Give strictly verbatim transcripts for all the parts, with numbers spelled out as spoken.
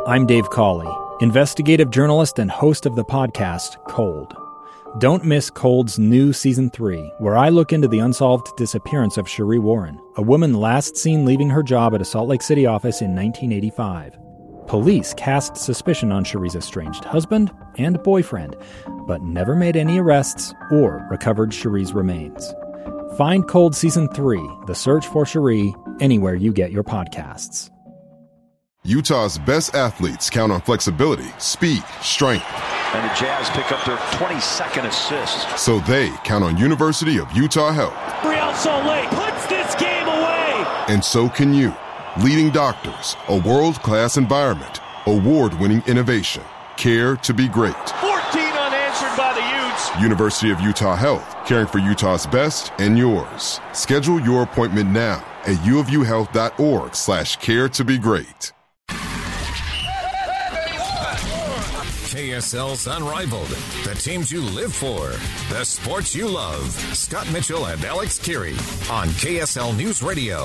I'm Dave Cawley, investigative journalist and host of the podcast Cold. Don't miss Cold's new Season three, where I look into the unsolved disappearance of Sheree Warren, a woman last seen leaving her job at a Salt Lake City office in nineteen eighty-five. Police cast suspicion on Sheree's estranged husband and boyfriend, but never made any arrests or recovered Sheree's remains. Find Cold Season three, The Search for Sheree, anywhere you get your podcasts. Utah's best athletes count on flexibility, speed, strength. And the Jazz pick up their twenty-second assist. So they count on University of Utah Health. Real Salt Lake puts this game away. And so can you. Leading doctors, a world-class environment, award-winning innovation, care to be great. fourteen unanswered by the Utes. University of Utah Health, caring for Utah's best and yours. Schedule your appointment now at uofuhealth.org slash care to be great. K S L's Unrivaled, the teams you live for, the sports you love. Scott Mitchell and Alex Keary on K S L News Radio.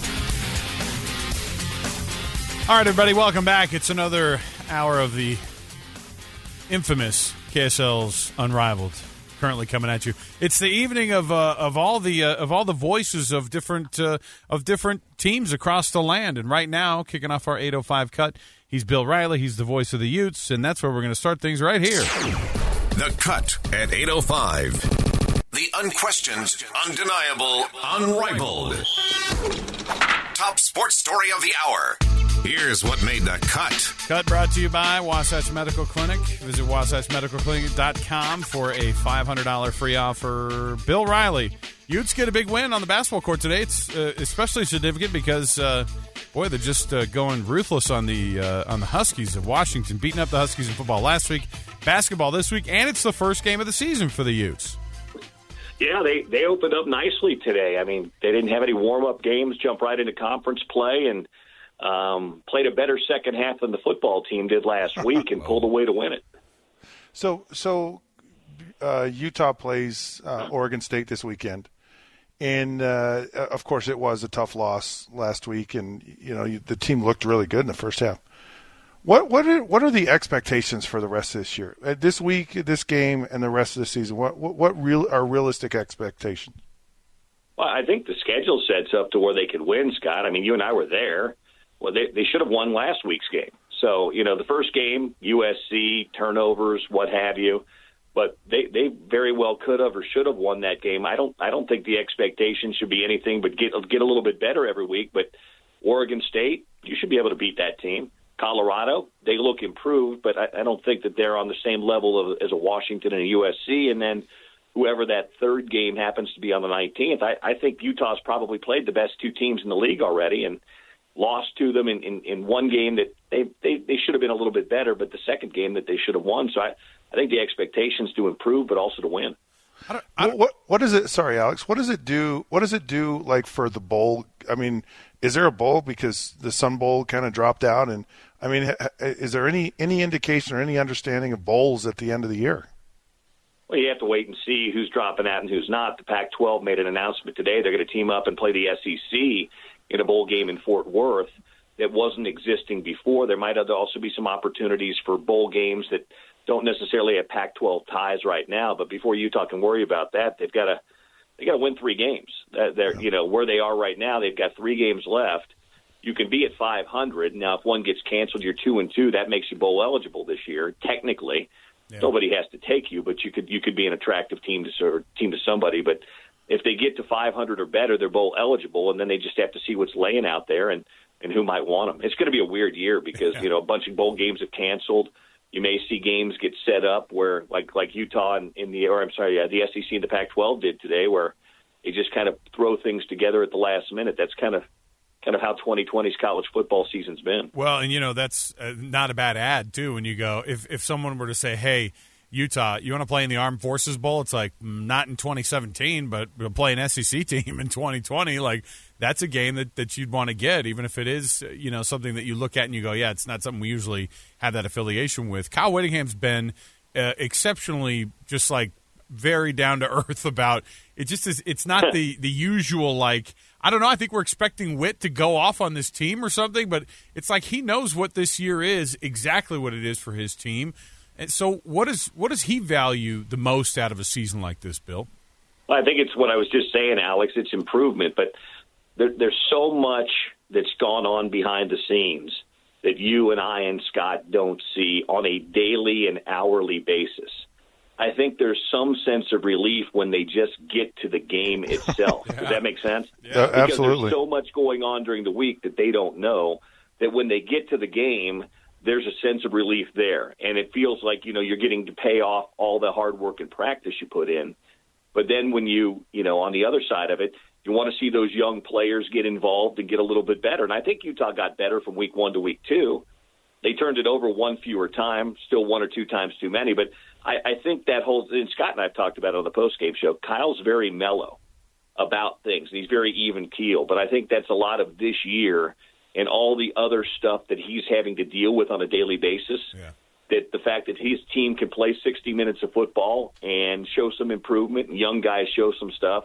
All right, everybody, welcome back. It's another hour of the infamous K S L's Unrivaled, currently coming at you. It's the evening of uh, of all the uh, of all the voices of different uh, of different teams across the land, and right now, kicking off our eight oh five cut. He's Bill Riley. He's the voice of the Utes, and that's where we're going to start things right here. The Cut at eight oh five. The unquestioned, undeniable, unrivaled. Top sports story of the hour. Here's what made the cut. Cut brought to you by Wasatch Medical Clinic. Visit wasatch medical clinic dot com for a five hundred dollars free offer. Bill Riley. Utes get a big win on the basketball court today. It's uh, especially significant because, uh, boy, they're just uh, going ruthless on the uh, on the Huskies of Washington, beating up the Huskies in football last week, basketball this week, and it's the first game of the season for the Utes. Yeah, they, they opened up nicely today. I mean, they didn't have any warm-up games, jump right into conference play, and um, played a better second half than the football team did last week and pulled away to win it. So, so uh, Utah plays uh, Oregon State this weekend. And, uh, of course, it was a tough loss last week, and, you know, the team looked really good in the first half. What what are, what are the expectations for the rest of this year? Uh, this week, this game, and the rest of the season, what what, what real are realistic expectations? Well, I think the schedule sets up to where they could win, Scott. I mean, you and I were there. Well, they, they should have won last week's game. So, you know, the first game, U S C, turnovers, what have you. But they, they very well could have or should have won that game. I don't I don't think the expectation should be anything but get get a little bit better every week. But Oregon State, you should be able to beat that team. Colorado, they look improved, but I, I don't think that they're on the same level of, as a Washington and a U S C. And then whoever that third game happens to be on the nineteenth, I, I think Utah's probably played the best two teams in the league already and lost to them in, in, in one game that they, they, they should have been a little bit better, but the second game that they should have won. So I, I think the expectations to improve, but also to win. I don't, I don't, what what does it? Sorry, Alex. What does it do? What does it do like for the bowl? I mean, is there a bowl because the Sun Bowl kind of dropped out? And I mean, is there any any indication or any understanding of bowls at the end of the year? Well, you have to wait and see who's dropping out and who's not. The Pac twelve made an announcement today. They're going to team up and play the S E C in a bowl game in Fort Worth that wasn't existing before. There might also be some opportunities for bowl games that don't necessarily have Pac twelve ties right now, but before Utah can worry about that, they've got to they got to win three games. They're, you know, where they are right now, they've got three games left. You can be at five hundred now. If one gets canceled, you're two and two. That makes you bowl eligible this year. Technically, yeah. Nobody has to take you, but you could you could be an attractive team to serve, team to somebody. But if they get to five hundred or better, they're bowl eligible, and then they just have to see what's laying out there and and who might want them. It's going to be a weird year because yeah. you know a bunch of bowl games have canceled. You may see games get set up where, like like Utah and in the, or I'm sorry, yeah, the S E C and the Pac twelve did today, where they just kind of throw things together at the last minute. That's kind of kind of how twenty twenty's college football season's been. Well, and you know that's uh, not a bad ad too. When you go, if if someone were to say, "Hey, Utah, you want to play in the Armed Forces Bowl?" It's like not in twenty seventeen, but we'll play an S E C team in twenty twenty. Like that's a game that, that you'd want to get, even if it is, you know, something that you look at and you go, yeah, it's not something we usually have that affiliation with. Kyle Whittingham's been uh, exceptionally just like very down to earth about it. Just is, it's not the, the usual like I don't know. I think we're expecting Witt to go off on this team or something, but it's like he knows what this year is, exactly what it is for his team. And so what is what does he value the most out of a season like this, Bill? Well, I think it's what I was just saying, Alex. It's improvement, but there, there's so much that's gone on behind the scenes that you and I and Scott don't see on a daily and hourly basis. I think there's some sense of relief when they just get to the game itself. yeah. Does that make sense? Yeah, uh, because absolutely. There's so much going on during the week that they don't know that when they get to the game, there's a sense of relief there. And it feels like, you know, you're getting to pay off all the hard work and practice you put in. But then when you, you know, on the other side of it, you want to see those young players get involved and get a little bit better. And I think Utah got better from week one to week two. They turned it over one fewer time, still one or two times too many. But I, I think that whole – and Scott and I have talked about it on the postgame show. Kyle's very mellow about things. He's very even keel. But I think that's a lot of this year and all the other stuff that he's having to deal with on a daily basis. Yeah. That the fact that his team can play sixty minutes of football and show some improvement and young guys show some stuff,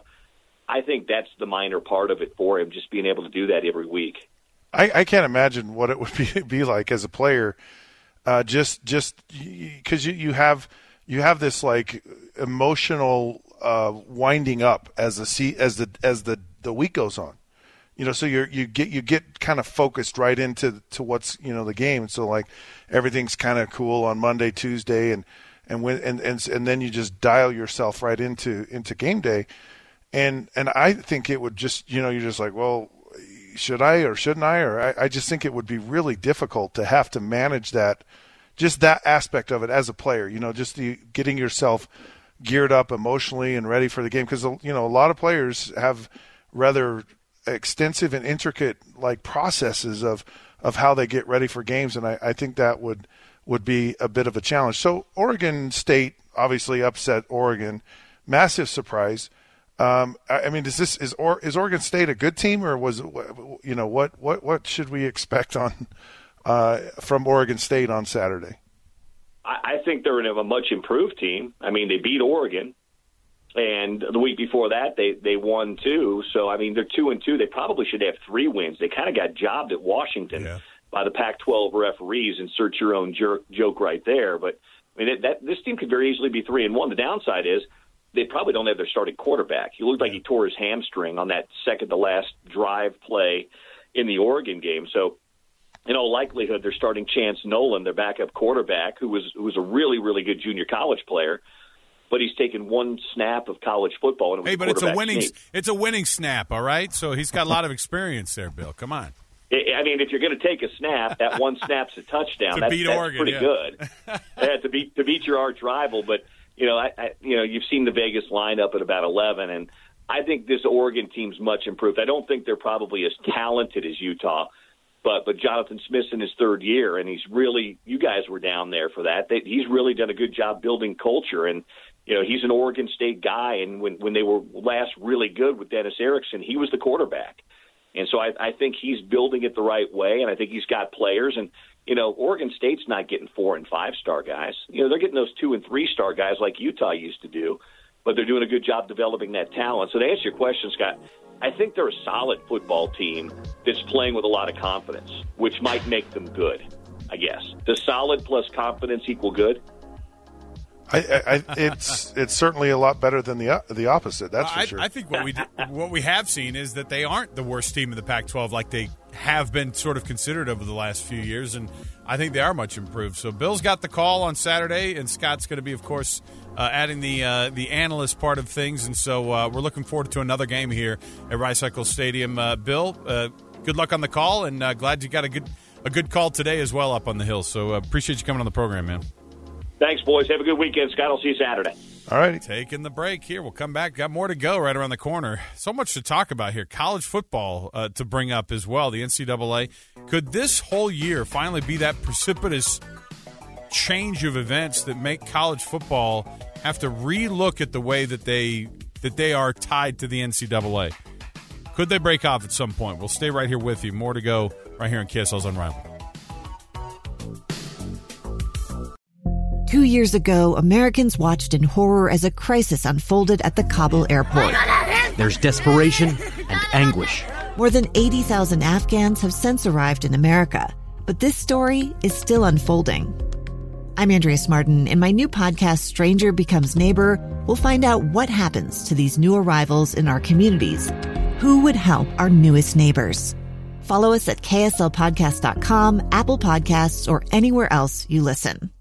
I think that's the minor part of it for him, just being able to do that every week. I, I can't imagine what it would be, be like as a player, uh, just just because you, you have you have this like emotional uh, winding up as the see, as the as the, the week goes on. You know, so you you get you get kind of focused right into to what's, you know, the game. So like everything's kind of cool on Monday, Tuesday, and and when and, and and then you just dial yourself right into into game day. And and I think it would just, you know, you're just like, well, should I or shouldn't I? Or I, I just think it would be really difficult to have to manage that, just that aspect of it as a player. You know, just the getting yourself geared up emotionally and ready for the game, because you know a lot of players have rather extensive and intricate like processes of of how they get ready for games, and I, I think that would would be a bit of a challenge. So Oregon State obviously upset Oregon, massive surprise. Um, I, I mean, is this is or, is Oregon State a good team, or was it, you know what what what should we expect on uh, from Oregon State on Saturday? I, I think they're a much improved team. I mean, they beat Oregon. And the week before that, they, they won two. So, I mean, they're two and two. They probably should have three wins. They kind of got jobbed at Washington yeah. by the Pac twelve referees. Insert your own jerk, joke right there. But, I mean, it, that this team could very easily be three and one. The downside is they probably don't have their starting quarterback. He looked like he tore his hamstring on that second-to-last drive play in the Oregon game. So, in all likelihood, they're starting Chance Nolan, their backup quarterback, who was who was a really, really good junior college player. But he's taken one snap of college football. And it was hey, but it's a winning sneak. it's a winning snap, all right? So he's got a lot of experience there, Bill. Come on. I mean, if you're going to take a snap, that one snap's a touchdown. to that's, beat that's Oregon, pretty yeah. good. yeah, to beat to beat your arch rival. But you know, I, I you know, you've seen the Vegas lineup at about eleven, and I think this Oregon team's much improved. I don't think they're probably as talented as Utah. But but Jonathan Smith's in his third year, and he's really – you guys were down there for that. They, he's really done a good job building culture. And, you know, he's an Oregon State guy, and when, when they were last really good with Dennis Erickson, he was the quarterback. And so I, I think he's building it the right way, and I think he's got players. And, you know, Oregon State's not getting four- and five-star guys. You know, they're getting those two- and three-star guys like Utah used to do, but they're doing a good job developing that talent. So to answer your question, Scott, I think they're a solid football team that's playing with a lot of confidence, which might make them good, I guess. Does solid plus confidence equal good? I, I, it's it's certainly a lot better than the the opposite. That's well, for I, sure. I think what we do, what we have seen is that they aren't the worst team in the Pac twelve like they have been sort of considered over the last few years, and I think they are much improved. So Bill's got the call on Saturday, and Scott's going to be, of course, uh, adding the uh, the analyst part of things, and so uh, we're looking forward to another game here at Rice Eccles Stadium. Uh, Bill, uh, good luck on the call, and uh, glad you got a good a good call today as well up on the hill. So uh, appreciate you coming on the program, man. Thanks, boys. Have a good weekend, Scott. I'll see you Saturday. All right. Taking the break here. We'll come back. Got more to go right around the corner. So much to talk about here. College football uh, to bring up as well, the N C double A. Could this whole year finally be that precipitous change of events that make college football have to relook at the way that they that they are tied to the N C double A? Could they break off at some point? We'll stay right here with you. More to go right here on K S L's Unrivaled. Two years ago, Americans watched in horror as a crisis unfolded at the Kabul airport. There's desperation and anguish. More than eighty thousand Afghans have since arrived in America, but this story is still unfolding. I'm Andrea Smartin. In my new podcast, Stranger Becomes Neighbor, we'll find out what happens to these new arrivals in our communities. Who would help our newest neighbors? Follow us at K S L podcast dot com, Apple Podcasts, or anywhere else you listen.